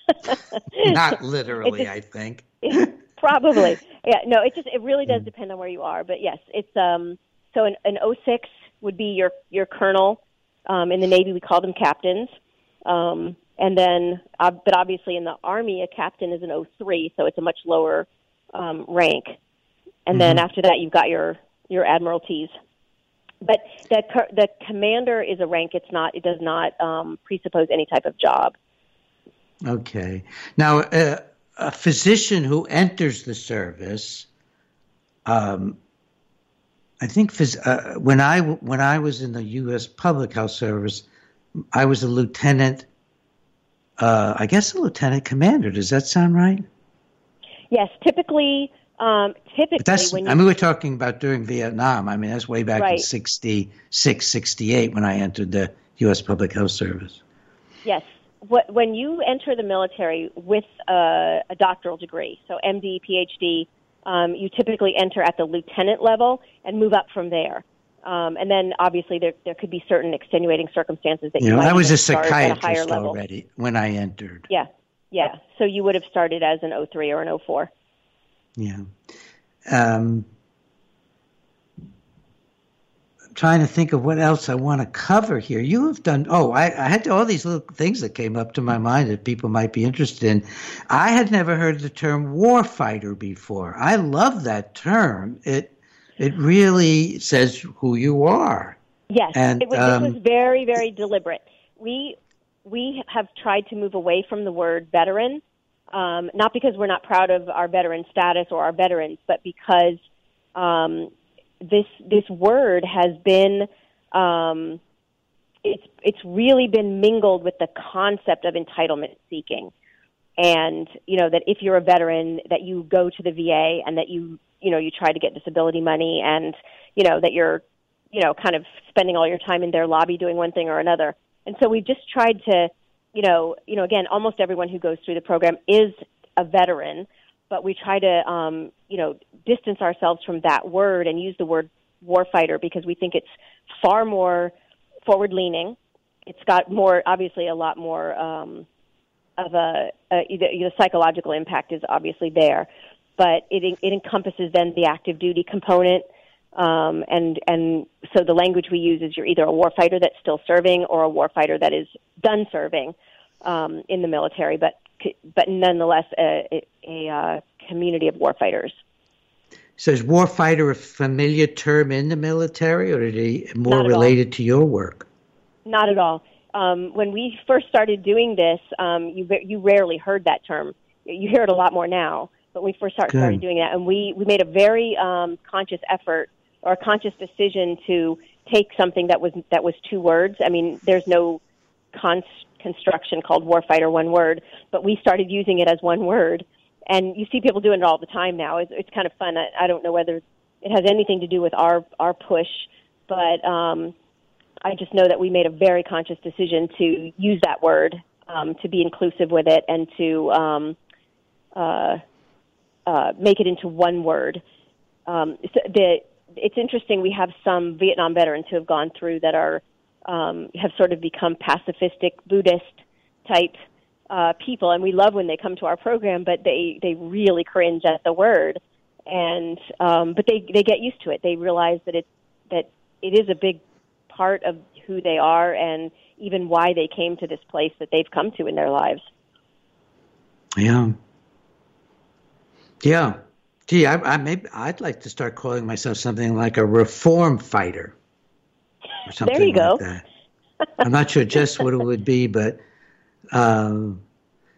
not literally. Just, I think probably. Yeah. No. It just it really does depend on where you are. But yes, it's um. So an, an O six would be your your colonel. Um, in the Navy, we call them captains. Um, and then, uh, but obviously in the Army, a captain is an O three, so it's a much lower um, rank. And mm-hmm. then after that, you've got your, your admiralties. But the the commander is a rank. It's not. It does not um, presuppose any type of job. Okay. Now, uh, a physician who enters the service, um, I think phys- uh, when I when I was in the U S Public Health Service, I was a lieutenant. Uh, I guess a lieutenant commander. Does that sound right? Yes. Typically. Um, typically, but that's, when you, I mean, we're talking about during Vietnam. I mean, that's way back right. in sixty-six, sixty-eight when I entered the U S Public Health Service. Yes. What, when you enter the military with a, a doctoral degree, so M D, P H D, um, you typically enter at the lieutenant level and move up from there. Um, and then, obviously, there there could be certain extenuating circumstances that you, you know, might I was a start at a higher psychiatrist level. already when I entered. Yeah, yeah. So you would have started as an O three or an O four. Yeah. Um, I'm trying to think of what else I want to cover here. You have done, oh, I, I had all these little things that came up to my mind that people might be interested in. I had never heard the term warfighter before. I love that term. It it really says who you are. Yes, and, it was, um, this was very, very deliberate. We we have tried to move away from the word veteran. Um, not because we're not proud of our veteran status or our veterans, but because um, this this word has been um, it's it's really been mingled with the concept of entitlement seeking, and you know that if you're a veteran, that you go to the V A and that you you know you try to get disability money, and you know that you're you know kind of spending all your time in their lobby doing one thing or another, and so we've just tried to. You know, you know. Again, almost everyone who goes through the program is a veteran, but we try to, um, you know, distance ourselves from that word and use the word warfighter because we think it's far more forward-leaning. It's got more, obviously, a lot more um, of a, a the psychological impact is obviously there, but it it encompasses then the active duty component. Um, and and so the language we use is you're either a warfighter that's still serving or a warfighter that is done serving um, in the military, but but nonetheless a, a, a community of warfighters. So is warfighter a familiar term in the military, or are they more related to your work? Not at all. Um, when we first started doing this, um, you you rarely heard that term. You hear it a lot more now. But when we first start, started doing that, and we, we made a very um, conscious effort or a conscious decision to take something that was that was two words. I mean, there's no con- construction called warfighter, one word, but we started using it as one word. And you see people doing it all the time now. It's, it's kind of fun. I, I don't know whether it has anything to do with our, our push, but um, I just know that we made a very conscious decision to use that word, um, to be inclusive with it, and to um, uh, uh, make it into one word. Um, so the, it's interesting. We have some Vietnam veterans who have gone through that are um, have sort of become pacifistic Buddhist type uh, people, and we love when they come to our program. But they, they really cringe at the word, and um, but they they get used to it. They realize that it that it is a big part of who they are, and even why they came to this place that they've come to in their lives. Yeah. Yeah. Gee, I, I maybe I'd like to start calling myself something like a reform fighter or something there you like go. that. I'm not sure just what it would be, but um,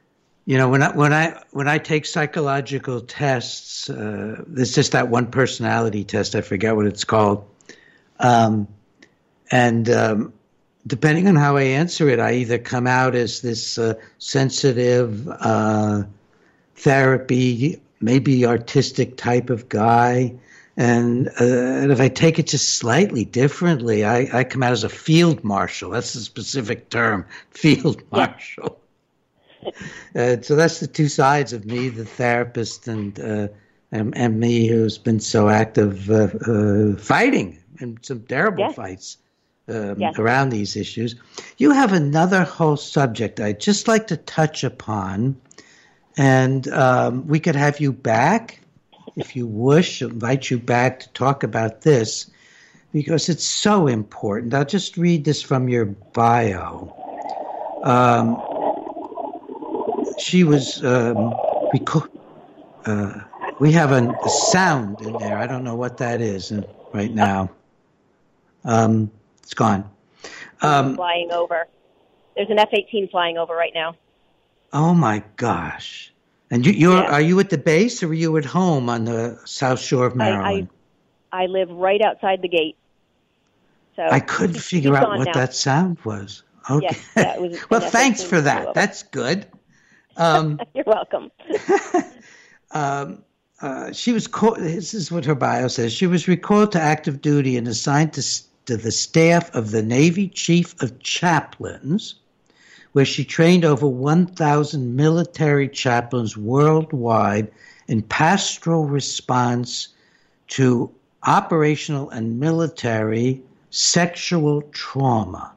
You know, when I when I when I take psychological tests, uh, there's just that one personality test. I forget what it's called, um, and um, depending on how I answer it, I either come out as this uh, sensitive, uh, therapy, maybe artistic type of guy. And, uh, and if I take it just slightly differently, I, I come out as a field marshal. That's the specific term, field marshal. uh, so that's the two sides of me, the therapist and uh, and, and me who's been so active uh, uh, fighting in some terrible yes. fights um, yes. around these issues. You have another whole subject I'd just like to touch upon, and um, we could have you back. If you wish, invite you back to talk about this because it's so important. I'll just read this from your bio. Um, she was, um, reco- uh, we have a, a sound in there. I don't know what that is right now. Um, it's gone. Um, flying over. There's an F eighteen flying over right now. Oh, my gosh. And you, you're, yeah. are you at the base or are you at home on the South Shore of Maryland? I, I, I live right outside the gate. So I couldn't he's, figure he's out what now. that sound was. Okay. Yes, yeah, it was well, thanks for that. That's good. Um, You're welcome. um, uh, she was called, this is what her bio says. She was recalled to active duty and assigned to, to the staff of the Navy Chief of Chaplains, where she trained over one thousand military chaplains worldwide in pastoral response to operational and military sexual trauma.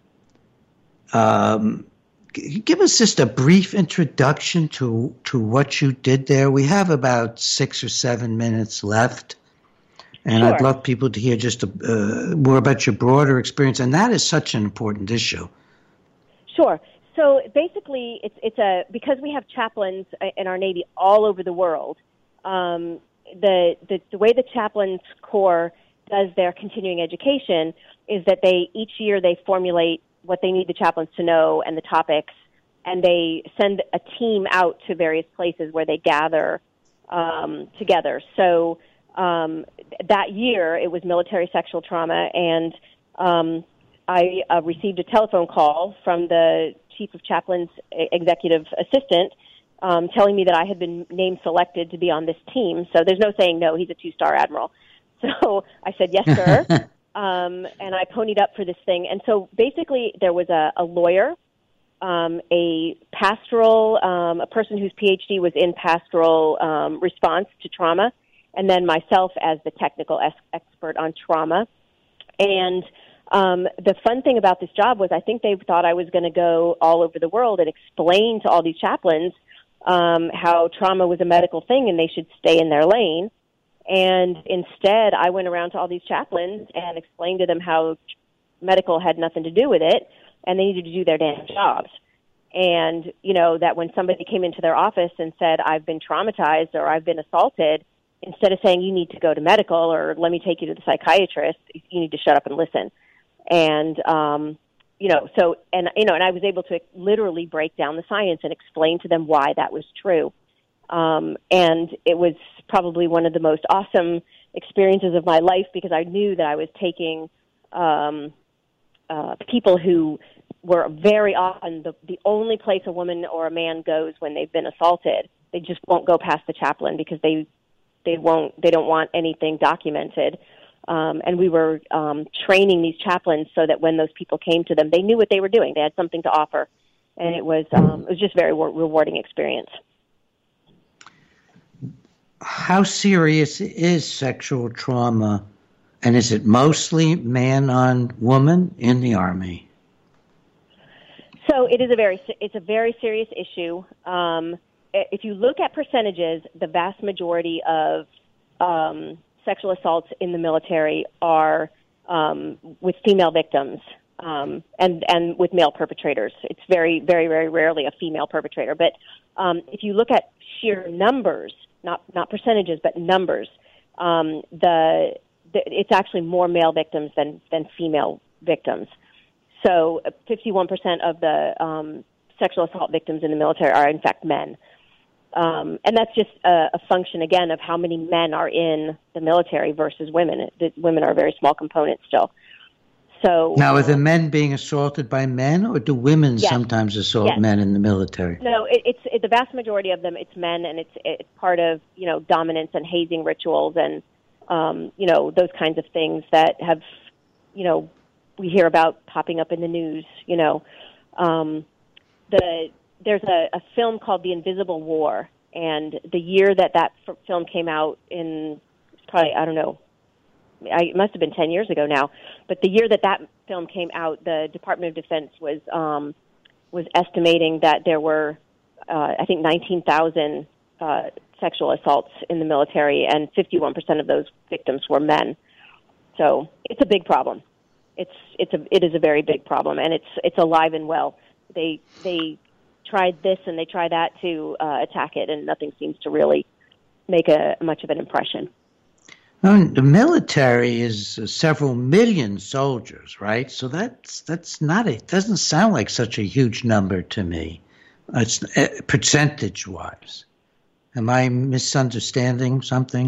Um, give us just a brief introduction to, to what you did there. We have about six or seven minutes left, and sure. I'd love people to hear just a, uh, more about your broader experience, and that is such an important issue. Sure. So basically, it's it's a because we have chaplains in our Navy all over the world. Um, the, the the way the Chaplains Corps does their continuing education is that they each year they formulate what they need the chaplains to know and the topics, and they send a team out to various places where they gather um, together. So um, that year it was military sexual trauma, and um, I uh, received a telephone call from the Chief of Chaplains executive assistant um, telling me that I had been named selected to be on this team. So there's no saying no. He's a two-star admiral. So I said, yes, sir. um, and I ponied up for this thing. And so basically there was a, a lawyer, um, a pastoral, um, a person whose P H D was in pastoral um, response to trauma, and then myself as the technical es- expert on trauma. And Um, the fun thing about this job was I think they thought I was going to go all over the world and explain to all these chaplains um, how trauma was a medical thing and they should stay in their lane. And instead, I went around to all these chaplains and explained to them how medical had nothing to do with it and they needed to do their damn jobs. And, you know, that when somebody came into their office and said, I've been traumatized or I've been assaulted, instead of saying you need to go to medical or let me take you to the psychiatrist, you need to shut up and listen. And, um, you know, so, and, you know, and I was able to literally break down the science and explain to them why that was true. Um, and it was probably one of the most awesome experiences of my life because I knew that I was taking um, uh, people who were very often the, the only place a woman or a man goes when they've been assaulted. They just won't go past the chaplain because they they won't they don't want anything documented. Um, and we were um, training these chaplains so that when those people came to them, they knew what they were doing. They had something to offer, and it was um, it was just a very re- rewarding experience. How serious is sexual trauma, and is it mostly man on woman in the Army? So it is a very it's a very serious issue. Um, if you look at percentages, the vast majority of um, sexual assaults in the military are um, with female victims um, and and with male perpetrators. It's very, very, very rarely a female perpetrator. But um, if you look at sheer numbers, not not percentages, but numbers, um, the, the it's actually more male victims than than female victims. So fifty-one percent of the um, sexual assault victims in the military are, in fact, men. Um, and that's just a, a function, again, of how many men are in the military versus women. The women are a very small component still. So now, are um, the men being assaulted by men, or do women yes. sometimes assault yes. men in the military? No, it, it's it, the vast majority of them. It's men, and it's it's part of you know dominance and hazing rituals, and um, you know those kinds of things that have you know we hear about popping up in the news. You know, um, the there's a, a film called The Invisible War, and the year that that f- film came out in probably I don't know. I, it must have been ten years ago now, but the year that that film came out, the Department of Defense was um, was estimating that there were, uh, I think, nineteen thousand uh, sexual assaults in the military, and fifty-one percent of those victims were men. So it's a big problem. It's it's a it is a very big problem, and it's it's alive and well. They they tried this and they try that to uh, attack it, and nothing seems to really make a much of an impression. Well, the military is uh, several million soldiers, right? So that's that's not it. Doesn't sound like such a huge number to me. Uh, it's uh, percentage-wise. Am I misunderstanding something?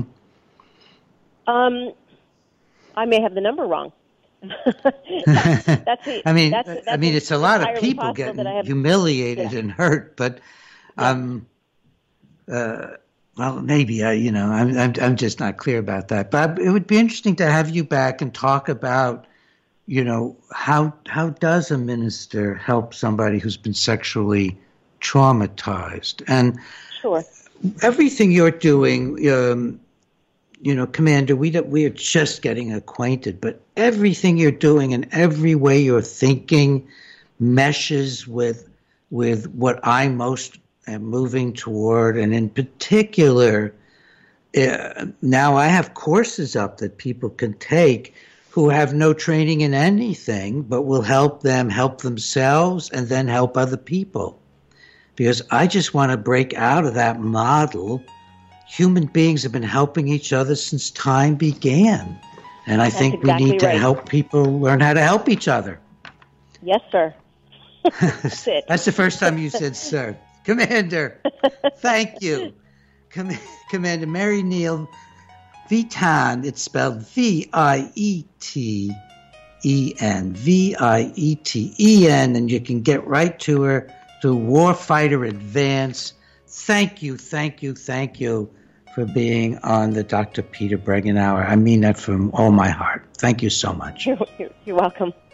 Um, I may have the number wrong. that's, that's the, I mean, that's, that's I mean, it's a lot of people getting getting humiliated yeah. and hurt, but um, uh, well, maybe I, you know, I'm, I'm I'm just not clear about that. But it would be interesting to have you back and talk about, you know, how how does a minister help somebody who's been sexually traumatized? And sure, everything you're doing. Um, You know, Commander, we we are just getting acquainted, but everything you're doing and every way you're thinking meshes with with what I most am moving toward. And in particular, uh, now I have courses up that people can take who have no training in anything, but will help them help themselves and then help other people. Because I just want to break out of that model. Human beings have been helping each other since time began. And I That's think exactly we need to right. help people learn how to help each other. Yes, sir. That's it. That's the first time you said sir. Commander, thank you. Com- Commander Mary Neal Vitan, it's spelled V I E T E N, V I E T E N, and you can get right to her through Warfighter Advance. Thank you, thank you, thank you for being on the Doctor Peter Breggin Hour. I mean that from all my heart. Thank you so much. You're, you're welcome.